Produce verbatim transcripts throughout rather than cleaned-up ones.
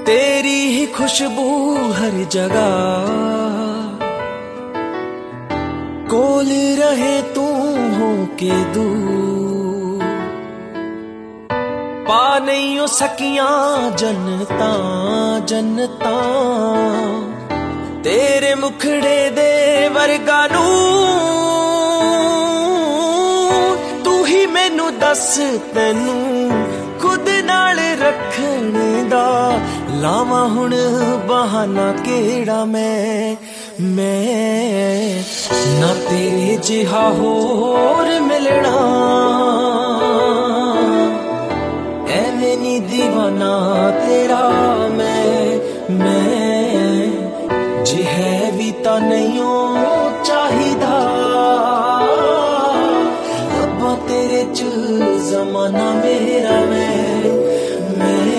तेरी ही खुशबू हर जगह, कोल रहे तू हो के दूर। पा नहीं हो सकियां जन्नता जन्नता, तेरे मुखड़े दे वर्गा नूर। तू ही मैनू दस तैनू खुद नाल रखने दा, लावा हुण बहाना केड़ा मैं मैं ना तेरे जिहा होर मिलना। एवें नी दीवाना तेरा मैं मैं, जे है भी तां नहीं हो चाहिदा। अब्बा तेरे च जमाना मेरा मैं मैं।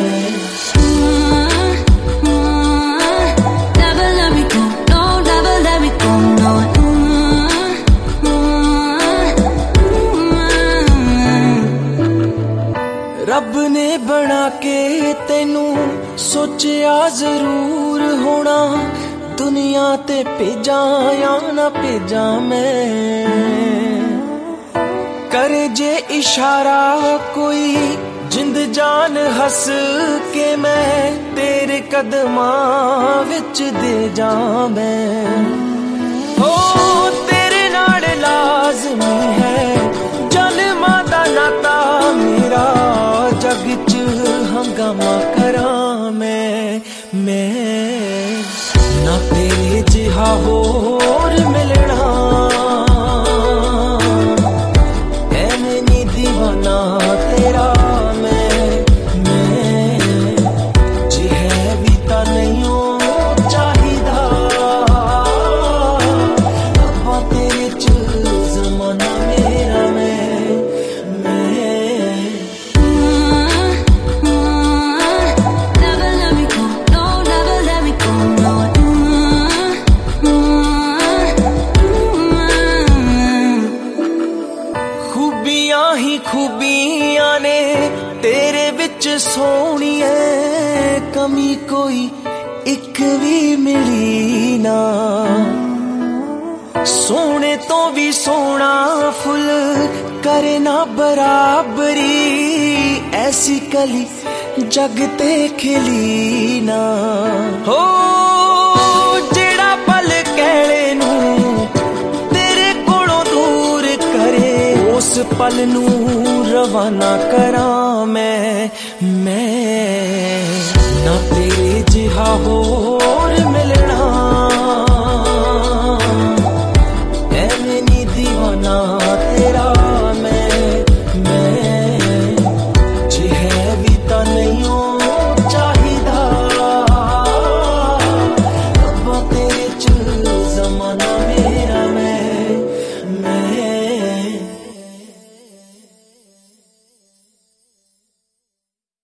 रब ने बना के तेनू सोचिया जरूर होना, दुनिया ते भेजा या ना भेजा मैं। करे जे इशारा कोई जिंद जान हस के, मैं तेरे कदमां विच दे जा मैं। हो तेरे नाल लाज़मी है जन्मां दा नाता मेरा, जग च हंगामा करां मैं मैं। ना तेरे जिहा होर मिलना, एवें नी दीवाना तेरा मैं मैं। जे है भी तां नहीं हो चाहिदा, अब्बा तेरे च जमाना मेरा मैं मैं। खूबियां ही खूबियां ने तेरे विच सोहणिए, कमी कोई एक भी मिली ना। सोने तो भी सोना फुल करे ना बराबरी, ऐसी कली जग ते खिली ना। हो जेड़ा पल कहले नू तेरे कोलों दूर करे, उस पल नू रवाना करां मैं मैं। ना तेरे जिहा होर मिलना, एवें नी दीवाना